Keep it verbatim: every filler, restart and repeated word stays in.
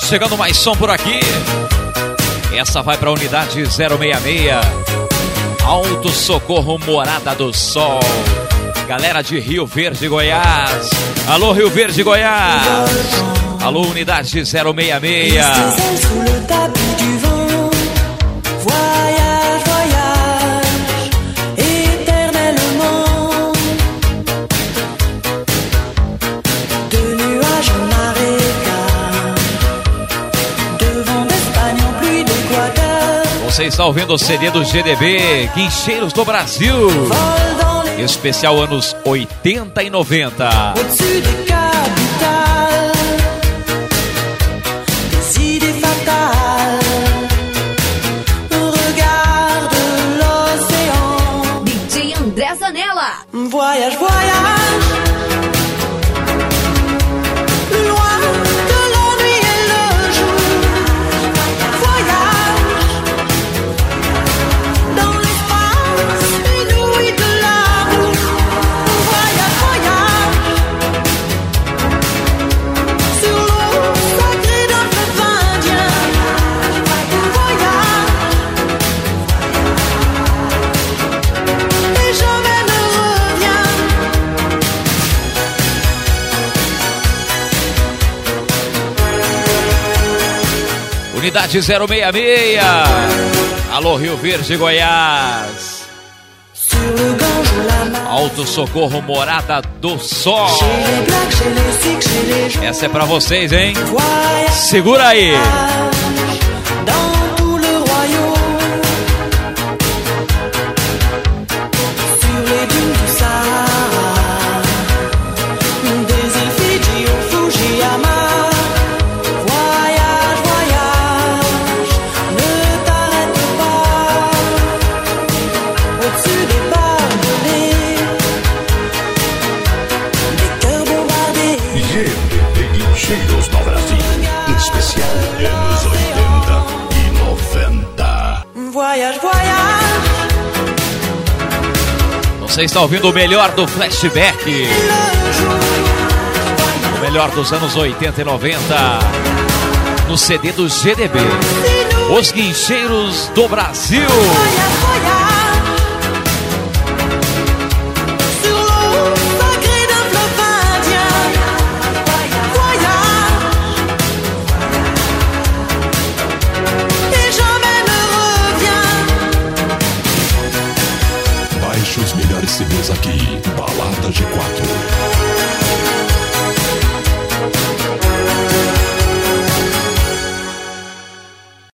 chegando mais som por aqui. Essa vai para a unidade zero seis seis. Alto Socorro Morada do Sol. Galera de Rio Verde, Goiás. Alô, Rio Verde, Goiás. Alô, unidade zero seis seis. Você está ouvindo o C D do G D B, Guincheiros do Brasil. Especial anos oitenta e noventa. D J André Zanella. Voyage, voyage. Unidade zero seis seis. Alô, Rio Verde, Goiás. Alto Socorro Morada do Sol. Essa é pra vocês, hein? Segura aí. Guincheiros no Brasil, especial anos oitenta e noventa. Voyage, voyage. Você está ouvindo o melhor do flashback. O melhor dos anos oitenta e noventa. No C D do G D B, Os Guincheiros do Brasil. Voyage, voyage.